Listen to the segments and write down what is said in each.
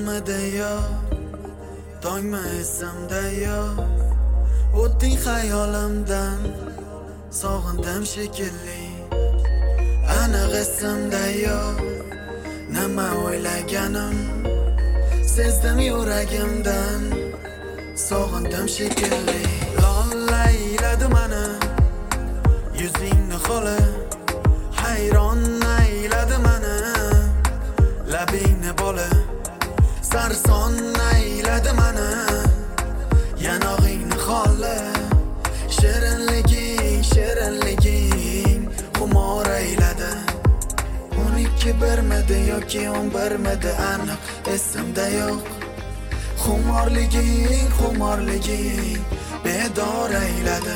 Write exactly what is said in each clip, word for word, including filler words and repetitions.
tunmidi yo, tongmi esimda yo, o'tding xayolimdan, sog'indim shekilli. Aniq esimda yo, nima o'ylaganim, sezdim yuragimdan, sog'indim shekilli. Lola ayladi mani yuzingni xoli, hayron ayladi mani labingni boli, sarson ayladi mani yanog'ingni xoli. Shirinliging, shirinliging xumor ayladi. O'n ikki birmidi yoki o'n birmidi aniq esimda yo'q. Xumorliging, xumorliging bedor ayladi.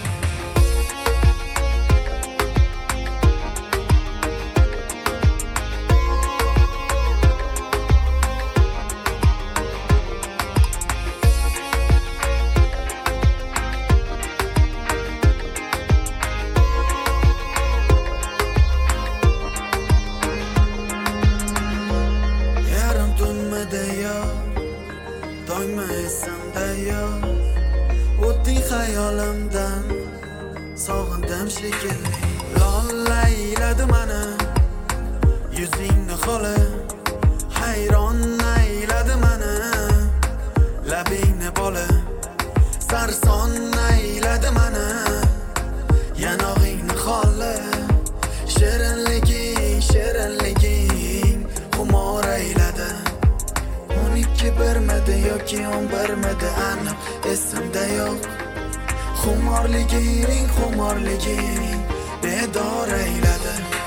Yarim tunmidi yo, tongmi esimda yo, o'tding xayolimdan, sog'indim shekilli. Lola ayladi mani yuzingni xoli, hayron ayladi mani labingni boli, sarson ayladi mani yanog'ingni xoli. Shirinliging, shirinliging xumor ayladi. O'n ikki birmidi yoki o'n birmidi aniq esimda yo'q. Xumorliging, xumorliging bedor ayladi.